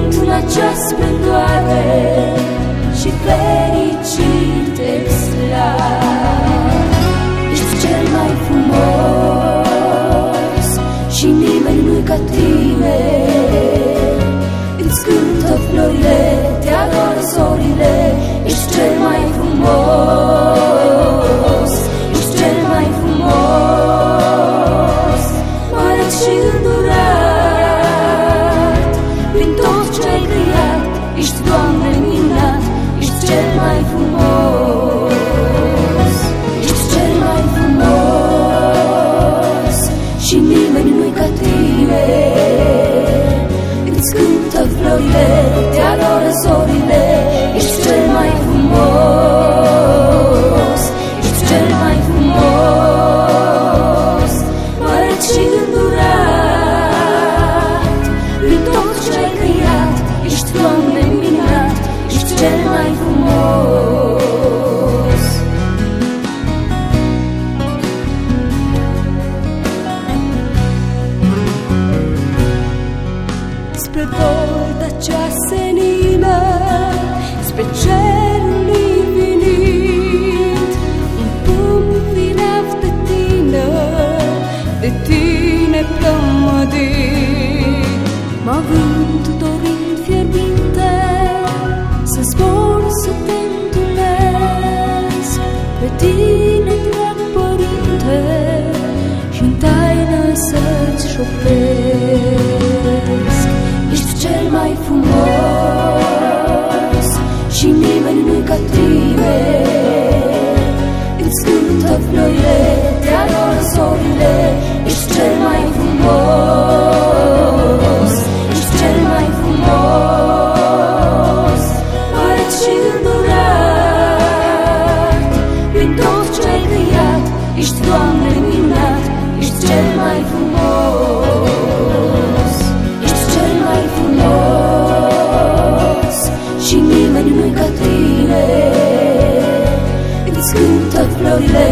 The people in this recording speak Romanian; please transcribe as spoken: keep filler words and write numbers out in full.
în acea splendoare și fericit exclam: ești cel mai frumos și nimeni nu-i ca tine. Îți cântă florile, te adoră zorile, ești cel mai frumos, ești cel mai frumos, măreț și îndurat. Prin tot ce ai creat, ești, Doamne, minunat, ești cel mai frumos, ești cel mai frumos și nimeni nu-i ca tine. Îți cântă florile, te adoră zorile, ești cel mai frumos, ești cel mai frumos, măreț și îndurat. Prin tot ce ai creat, ești, Doamne, minunat, ești cel mai frumos. Spre porta cea senină, spre cerul infinit, un pumn fireaf de tine, de tine plămădit. Mă vânt dorind fierbinte să zbor, să te întâlnesc pe tine, drag Părinte, și-n taină să-ți șoptesc. Ești cel mai frumos și nimeni nu-i ca tine. Îți cântă florile, te adoră zorile, ești cel mai frumos, ești cel mai frumos, măreț și îndurat. Prin tot ce ai creat, ești, Doamne, minunat, ești cel mai frumos, ești cel mai frumos și nimeni nu-i ca tine. Îți cântă florile,